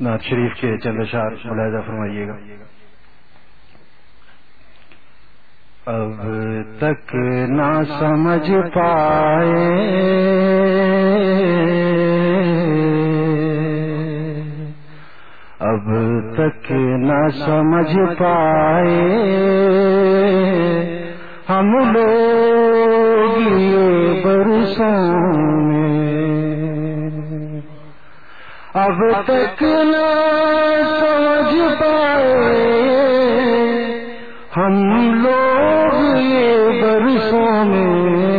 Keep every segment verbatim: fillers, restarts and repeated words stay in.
نعت شریف کے چند اشعار ملاحظہ فرمائیے گا. اب تک نہ سمجھ پائے اب تک نہ سمجھ پائے ہم لوگ یہ برسوں میں، اب تک نہ سمجھ پائے ہم لوگ یہ برسوں میں،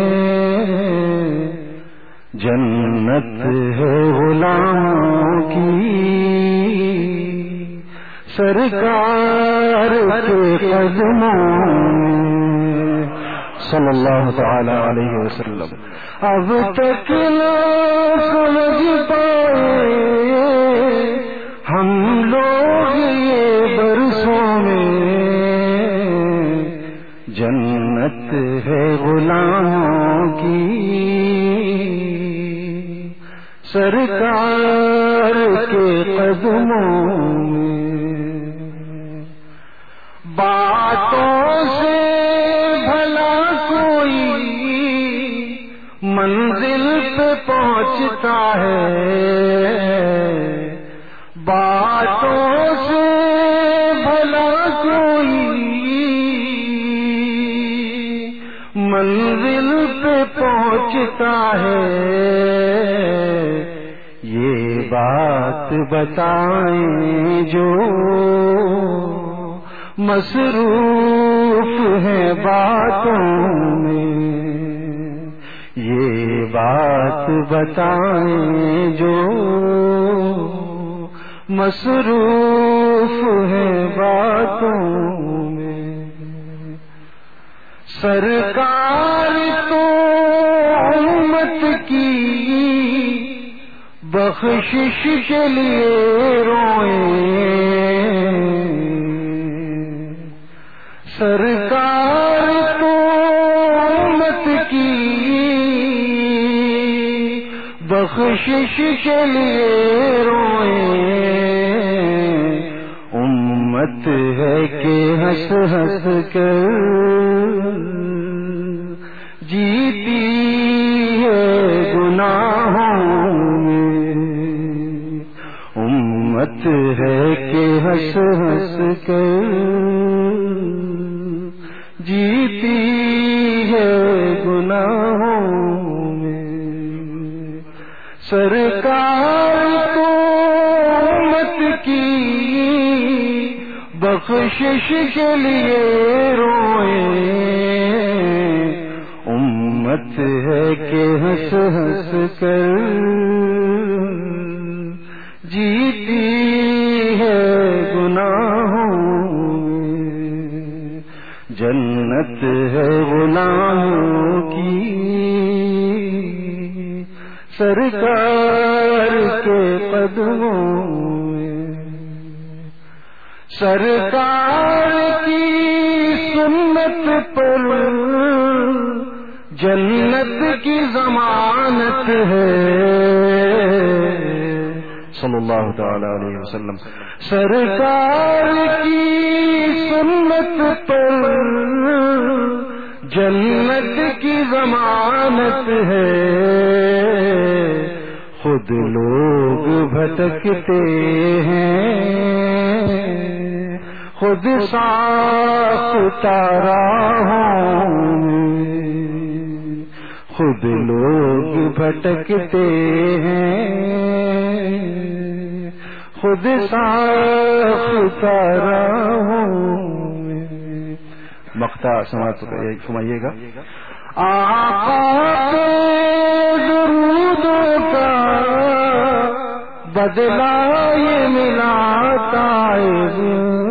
جنت ہے غلاموں کی سرکار کے قدموں میں صلی اللہ تعالی علیہ وسلم. اب تک نہ سمجھ پائے ہم لوگ یہ برسوں میں، جنت ہے غلاموں کی سرکار کے قدموں میں. باتوں سے بھلا کوئی منزل پہ پہنچتا ہے، باتوں سے بھلا کوئی منزل پہ پہنچتا ہے، یہ بات بتائیں جو مصروف ہے باتوں میں، یہ بات بتائیں جو مصروف ہے باتوں میں. سرکار تو امت کی بخشش کے لیے روئیں، سرکار تو امت کی بخشش کے لیے روئیں، امت ہے کہ ہنس ہنس کر جیتی ہے گناہوں میں، امت ہے کہ ہنس ہنس کر جیتی ہے گناہوں میں. سرکار کو امت کی بخشش کے لیے روئیں، امت ہے کہ ہنس ہنس کر جیتی ہے گناہوں میں، جنت ہے غلاموں کی سرکار کے قدموں میں. سرکار کی سنت پر جنت کی ضمانت ہے صلی اللہ تعالی علیہ وسلم. سرکار کی سنت پر جنت کی ضمانت ہے، خود لوگ بھٹکتے ہیں خود ساختہ راہوں میں، خود لوگ بھٹکتے ہیں خود ساختہ راہوں میں. مقطع سماعت فرمائیے گا. آقا کے درودوں کا بدلہ یہ ملاتا ہے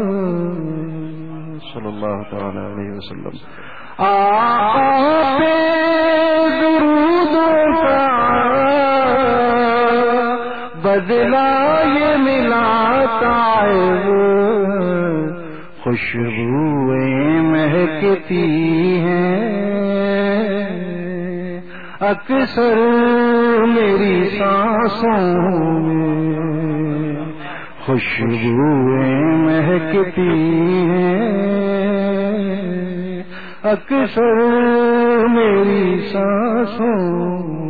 صلی اللہ تعالی علیہ وسلم. آقا کے درودوں کا بدلہ یہ ملاتا ہے، خوشبوئیں مہکتی ہیں اکثر میری سانسوں میں، خوشبوئیں مہکتی ہیں اکثر میری سانسوں